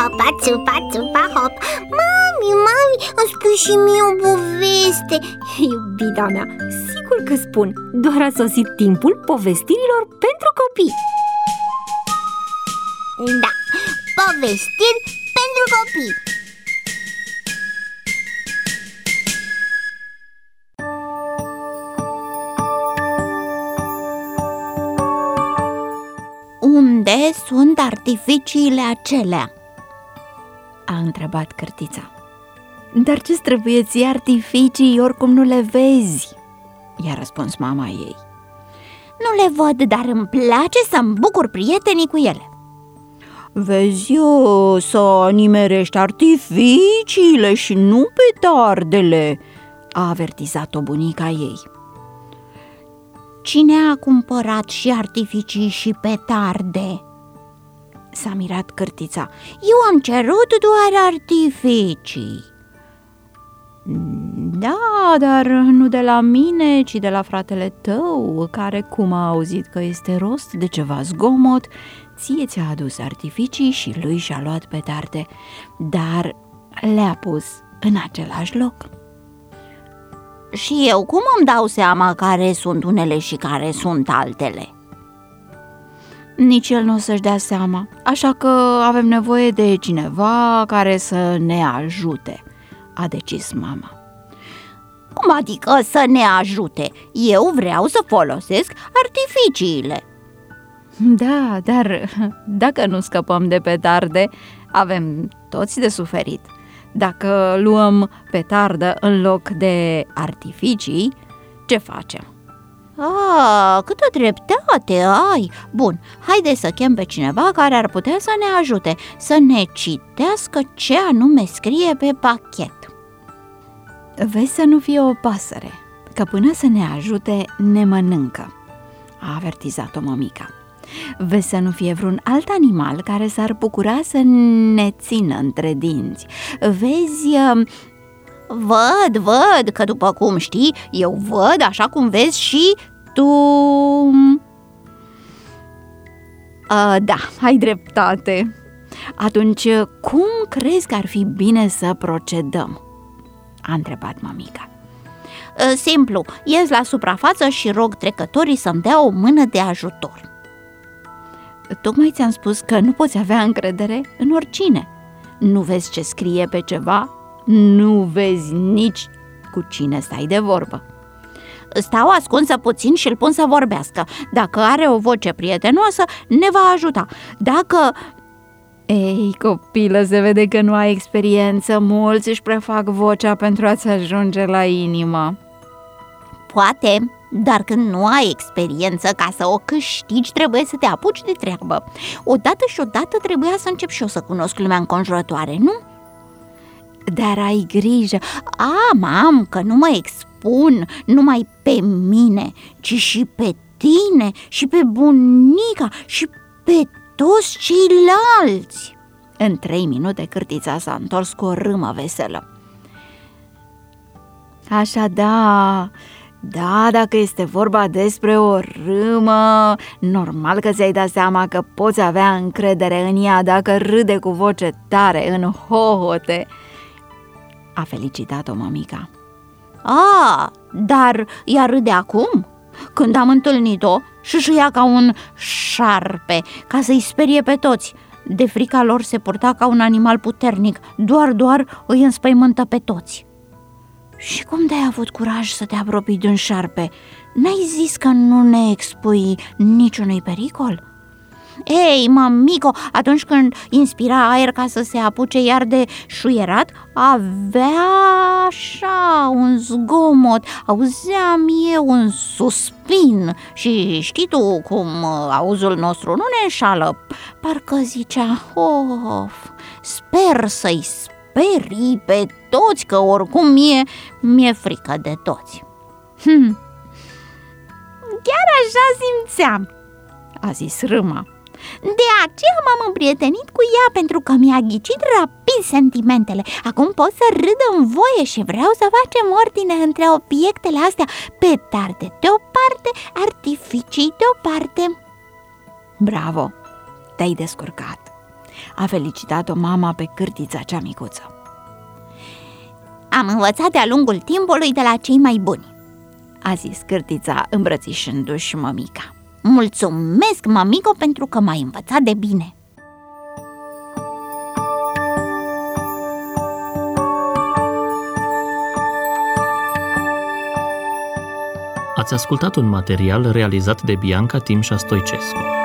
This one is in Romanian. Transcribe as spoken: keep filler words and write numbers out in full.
țupa, țupa, țupa, hop. Mami, mami, îmi spui și mie o poveste. Iubita mea, sigur că spun. Doar a sosit timpul povestirilor pentru copii. Da, povestiri pentru copii. Unde sunt artificiile acelea? A întrebat Cârtița. Dar ce-ți trebuie ție artificii, oricum nu le vezi? I-a răspuns mama ei. Nu le văd, dar îmi place să-mi bucur prietenii cu ele. Vezi eu să nimerești artificiile și nu petardele, a avertizat-o bunica ei. Cine a cumpărat și artificii și petarde? S-a mirat Cârtița. Eu am cerut doar artificii. Da, dar nu de la mine, ci de la fratele tău, care, cum a auzit că este rost de ceva zgomot, ție ți-a adus artificii și lui și-a luat petarde, dar le-a pus în același loc. Și eu cum îmi dau seama care sunt unele și care sunt altele? Nici el nu o să-și dea seama, așa că avem nevoie de cineva care să ne ajute, a decis mama. Cum adică să ne ajute? Eu vreau să folosesc artificiile. Da, dar dacă nu scăpăm de petarde, avem toți de suferit. Dacă luăm petardă în loc de artificii, ce facem? Ah, câtă dreptate ai! Bun, haide să chem pe cineva care ar putea să ne ajute, să ne citească ce anume scrie pe pachet. Vezi să nu fie o pasăre, că până să ne ajute ne mănâncă, a avertizat-o mămica. Vezi să nu fie vreun alt animal care s-ar bucura să ne țină între dinți. Vezi... Văd, văd, că după cum știi, eu văd așa cum vezi și tu. A, da, ai dreptate. Atunci, cum crezi că ar fi bine să procedăm? A întrebat mămica. Simplu, ies la suprafață și rog trecătorii să-mi dea o mână de ajutor. Tocmai ți-am spus că nu poți avea încredere în oricine. Nu vezi ce scrie pe ceva, nu vezi nici cu cine stai de vorbă. Stau ascunsă puțin și îl pun să vorbească. Dacă are o voce prietenoasă, ne va ajuta. Dacă... Ei, copilă, se vede că nu ai experiență. Mulți își prefac vocea pentru a-ți ajunge la inimă. Poate, dar când nu ai experiență, ca să o câștigi, trebuie să te apuci de treabă. Odată și odată trebuia să încep și eu să cunosc lumea înconjurătoare, nu? Dar ai grijă. Am, am, că nu mă expun numai pe mine, ci și pe tine și pe bunica și pe toți ceilalți. În trei minute Cârtița s-a întors cu o râmă veselă. Așa, da, da, dacă este vorba despre o râmă, normal că ți-ai dat seama că poți avea încredere în ea dacă râde cu voce tare, în hohote, a felicitat-o mămica. A, dar ea râde acum? Când am întâlnit-o, șâșâia ca un șarpe, ca să-i sperie pe toți. De frica lor se purta ca un animal puternic, doar, doar îi înspăimântă pe toți. Și cum de-ai avut curaj să te apropii de un șarpe? N-ai zis că nu ne expui niciunui pericol? Ei, mămico, atunci când inspira aer ca să se apuce iar de șuierat, avea așa un zgomot, auzeam eu un suspin și știi tu cum auzul nostru nu ne înșală, parcă zicea, of, sper să-i sperii pe toți, că oricum mie, mi-e frică de toți. Hm. Chiar așa simțeam, a zis râma. De aceea m-am împrietenit cu ea, pentru că mi-a ghicit rapid sentimentele. Acum pot să râd în voie și vreau să facem ordine între obiectele astea, petarde de o parte, artificii de o parte. Bravo, te-ai descurcat. a felicitat-o mama pe cârtița cea micuță. Am învățat de-a lungul timpului de la cei mai buni, a zis cârtița îmbrățișându-și mămica. Mulțumesc, mămico, pentru că m-ai învățat de bine. Ați ascultat un material realizat de Bianca Timșa Stoicescu.